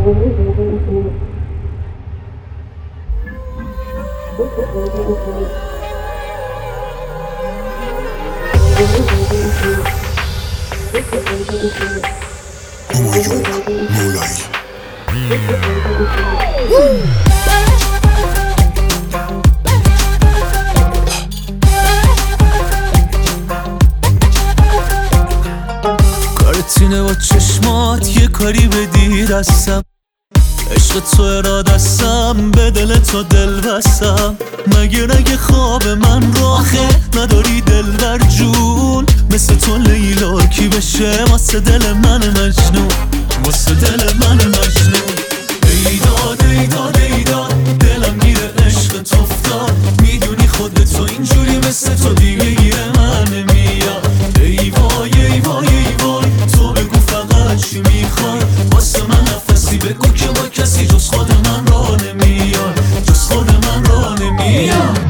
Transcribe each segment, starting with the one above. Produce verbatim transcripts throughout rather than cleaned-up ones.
همایون مولایی کارتینه با چشمات یه کاری بدی دستم، عشق تو ارادستم، به دل تو دل بستم. مگه رگ خواب من راخه نداری دلبر جون، مثل تو لیلا کی بشه واسه دل من مجنون، واسه دل من مجنون. ایداد ایداد ایداد دلم میره عشق تو افتاد، میدونی خود تو اینجوری مثل تو دیگه گیره من نمیاد. ای وای ای وای ای وای تو بگو فقط چی میخوای، واسه من نفسی بگو که با کسی جز خود من را نمیاد، جز خود من را نمیاد.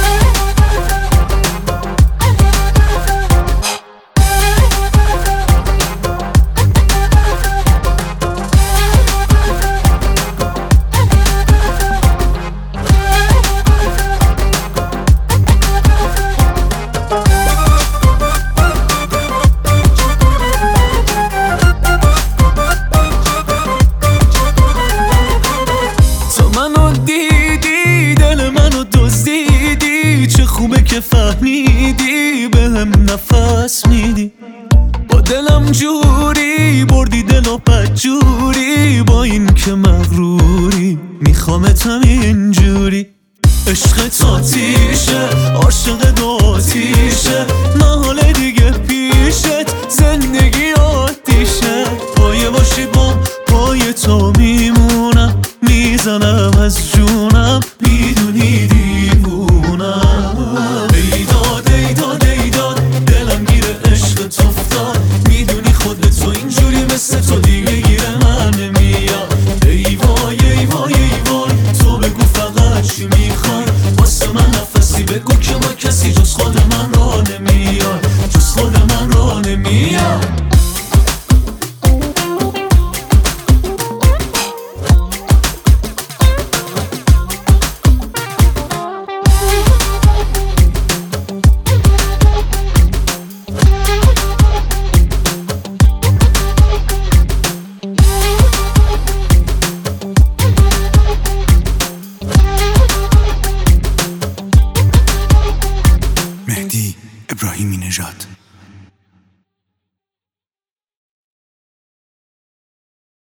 خوبه که فهمیدی بهم نفس میدی، با دلم جوری بردی دل و بدجوری، با این که مغروری میخوامتم اینجوری. عشق تاتیشه عاشق دوتیشه، محاله دیگه پیشت زندگی آتیشه. پایه باشی با پای تو میمونم، میزنم از جونم